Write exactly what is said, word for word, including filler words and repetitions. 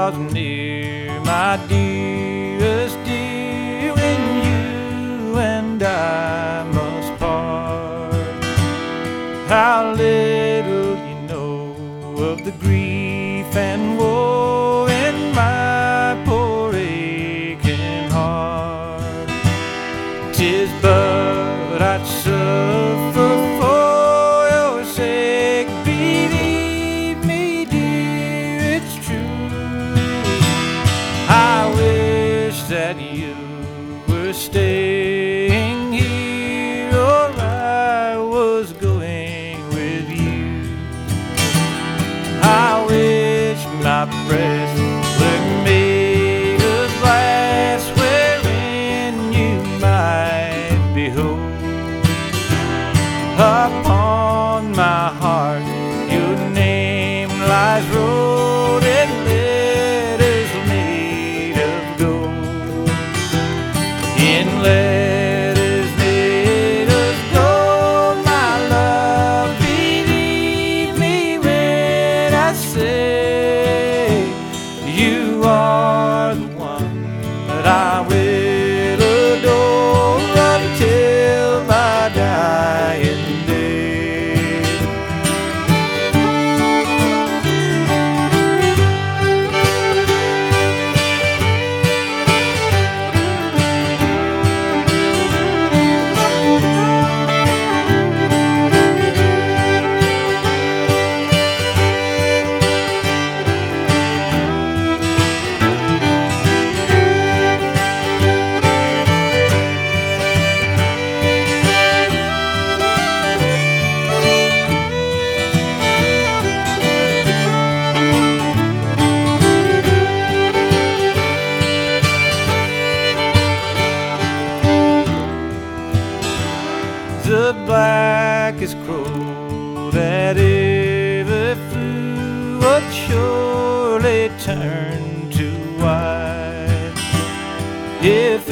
draws near, my dearest dear, when you and I must part. How little you know of the grief and woe in my poor aching heart. 'Tis but I'd suffer for your sake. Believe me, dear, it's true. I wish that you were staying here, or I was going with you. I wish my breast were made of glass, wherein you might behold upon my heart your name lies wrote in letters made of gold. In letters made of gold, my love, believe me when I say you are the one that I will adore until my dying day. The blackest crow that ever flew would surely turn to white if